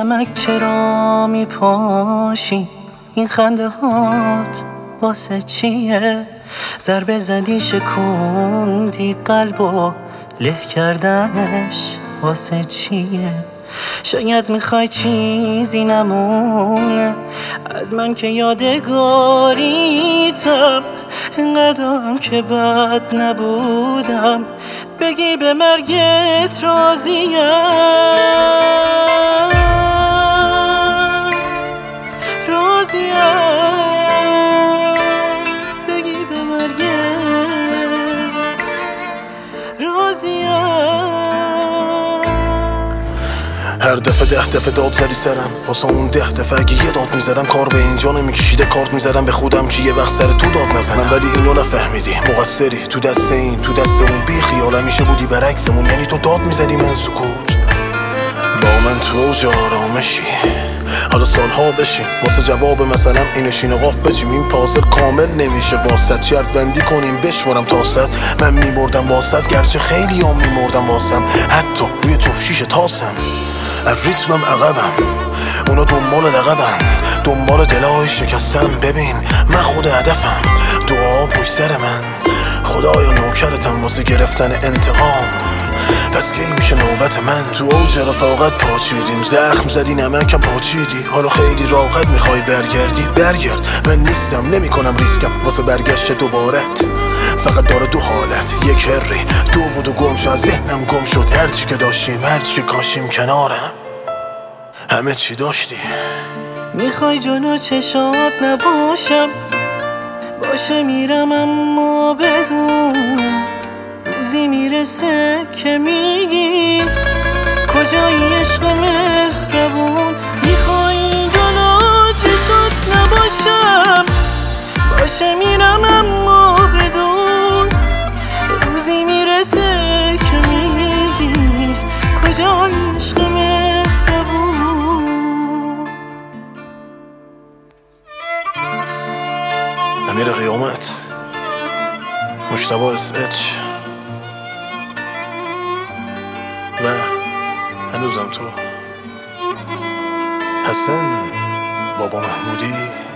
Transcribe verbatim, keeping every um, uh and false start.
نمک چرا میپاشی؟ این خنده هات واسه چیه؟ ضربه زدی شکوندی قلبو، له کردنش واسه چیه؟ شاید میخوای چیزی نمونه از من که یادگاریتم، اینقدرم که بد نبودم بگی به مرگت راضیم. راضیم بگی به مرگت راضیم. هر دفعه ده دفعه داد زدی سرم، واسه اون ده دفعه اگه یه داد میزدم کار به اینجا نمیکشیده. کارت میزدم به خودم که یه وقت سر تو داد نزنم، ولی اینو نفهمیدی مقصری تو دست این تو دست اون. بی خیال همیشه بودی برعکسمون، یعنی تو داد میزدی من سکوت. با من تو اوج آرامشی حالا سالها بشیم واسه جواب مثلا اینشین قاف بچیم. این پازل کامل نمیشه واسط، شرط بندی کنیم بشمارم تا صد. من میمردم واسط گرچه خیلی هم میمردم واسم، حتی روی جفشیش تاسم. از ریتمم عقبم، اونا دنبال لقبم، دنبال دلای شکستم. ببین من خود هدفم، دعا پشت سر من، خدایا نوکرتم واسه گرفتن انتقام. پس کی میشه نوبت من؟ تو اوج رفاقت پاچیدیم، زخم زدی نمکم پاچیدی. حالا خیلی راحت میخوای برگردی، برگرد. من نیستم نمی کنم ریسکم واسه برگشت دوبارت. فقط داره دو حالت، یک هری دو بود و گم شد، از ذهنم گم شد. هرچی که داشتیم هرچی که کاشیم کنارم، همه چی داشتی. میخوای جلو چشات نباشم، باشه میرم اما بدون روزی میرسه که میگی کجایی عشق مهربون. میخوای جلو چشات نباشم، باشه میرم اما بدون روزی میرسه که میگی کجایی عشق مهربون. امیر قیامت، مجتبی اس اچ و هنوزم تو، حسن بابا محمودی.